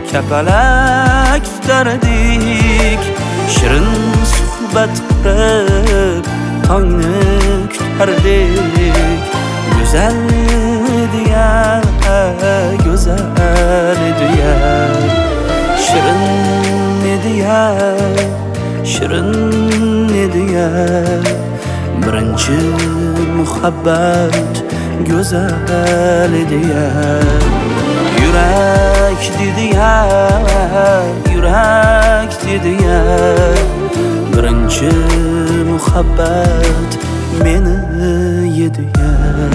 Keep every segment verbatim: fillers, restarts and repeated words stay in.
kapalak tutardik. Shirin suhbat qurib tongni kutardik. Go'zal edi-ya, go'zal edi-ya. Shirin edi-ya, shirin edi-ya. Birinchi muhabbat go'zal edi-ya. Yurak dedi-ya, yurak dedi-ya. Birinchi muhabbat meni yedi-ya.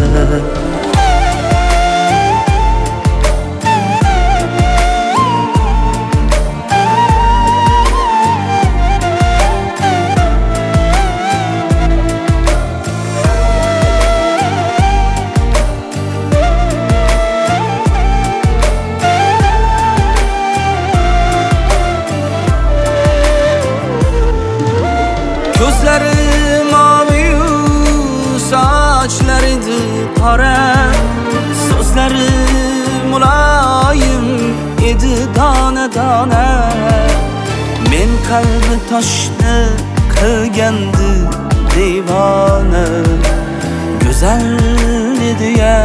Ko'zlari maviyu, sochlari qora, so'zlari muloyim edi dona-dona. Men qalbi toshni qilgandi devona. Go'zal edi-ya,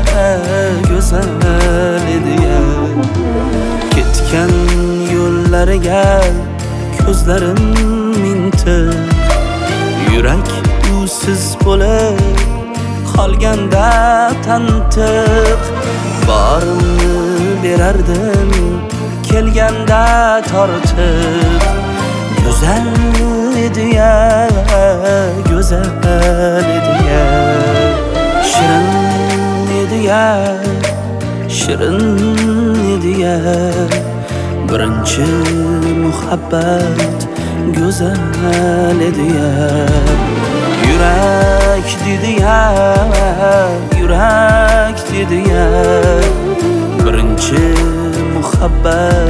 go'zal edi-ya. Ketgan yo'llariga ko'zlarim mintiq. Yurak usiz bo'lib qolganda tantiq. Borimni berardim kelganda tortiq. Go'zal edi-ya, go'zal edi-ya. Shirin edi-ya, shirin edi-ya. Birinchi muhabbat go'zal edi-ya. Yurak dedi-ya, yurak dedi-ya. Birinchi muhabbat